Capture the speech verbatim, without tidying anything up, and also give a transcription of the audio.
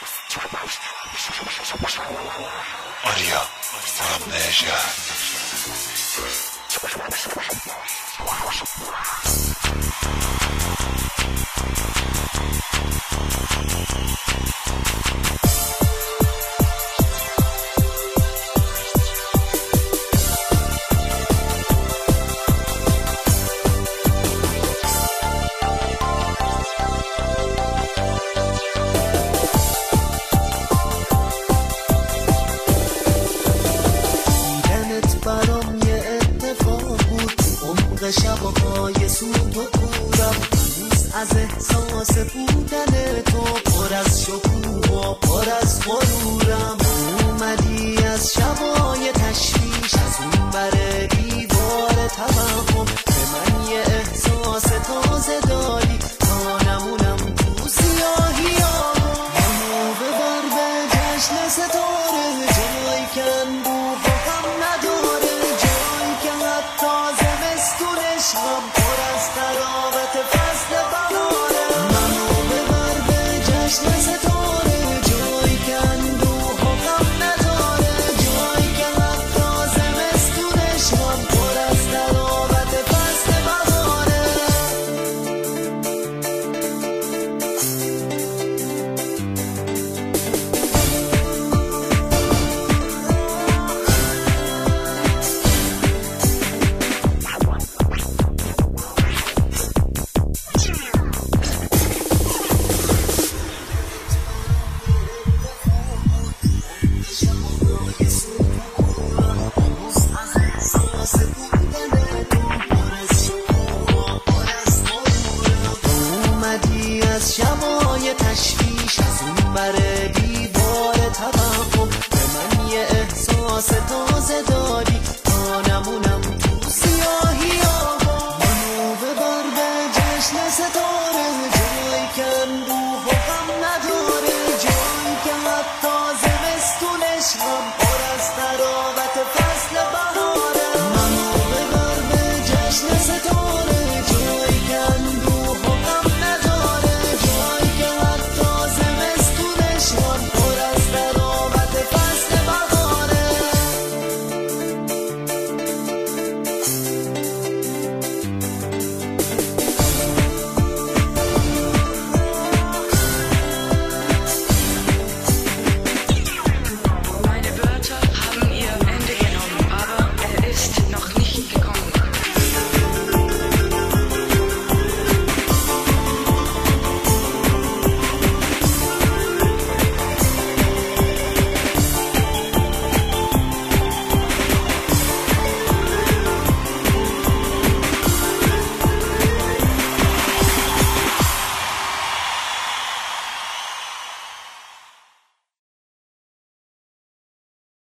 آریا from Asia. شبهای سود و کورم روز از احساس بودن تو پر از شکوه و پر از غرورم اومدی از شبای تشویش از اون بر دیوار توهم به من یه احساس تازه دادی تا نمونم تو سیاهی ها منو ببر به جشن ستاره جایی که انبوه هم نداره جایی که حتی زمستون عشقم پر از تراوت